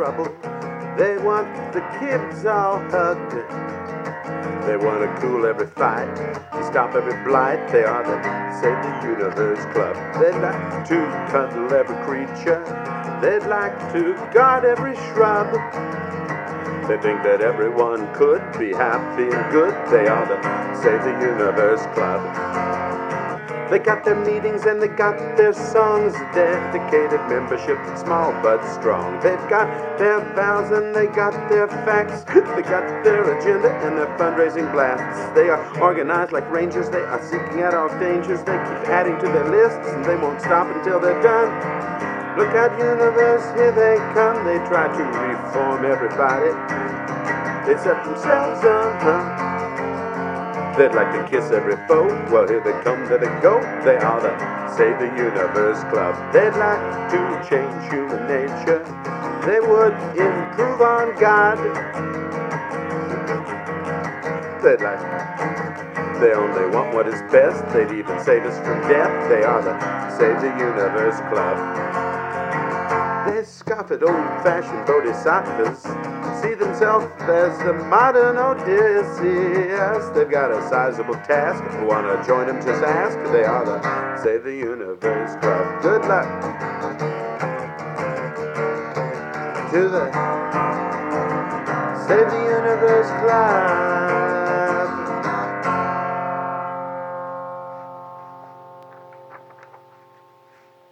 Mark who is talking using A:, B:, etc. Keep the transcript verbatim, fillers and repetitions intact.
A: trouble. They want the kids all hugged. They want to cool every fight, to stop every blight. They are the Save the Universe Club. They'd like to cuddle every creature. They'd like to guard every shrub. They think that everyone could be happy and good. They are the Save the Universe Club. They got their meetings and they got their songs. Dedicated membership, small but strong. They've got their vows and they got their facts. They got their agenda and their fundraising blasts. They are organized like rangers. They are seeking out all dangers. They keep adding to their lists and they won't stop until they're done. Look out, universe, here they come. They try to reform everybody except themselves, uh-huh. They'd like to kiss every foe. Well, here they come, there they go. They are the Save the Universe Club. They'd like to change human nature. They would improve on God. They'd like, they only want what is best. They'd even save us from death. They are the Save the Universe Club. They scoff at old-fashioned bodhisattvas, see themselves as the modern Odysseus. They've got a sizable task. If you want to join them, just ask. They are the Save the Universe Club. Good luck to the Save the Universe Club.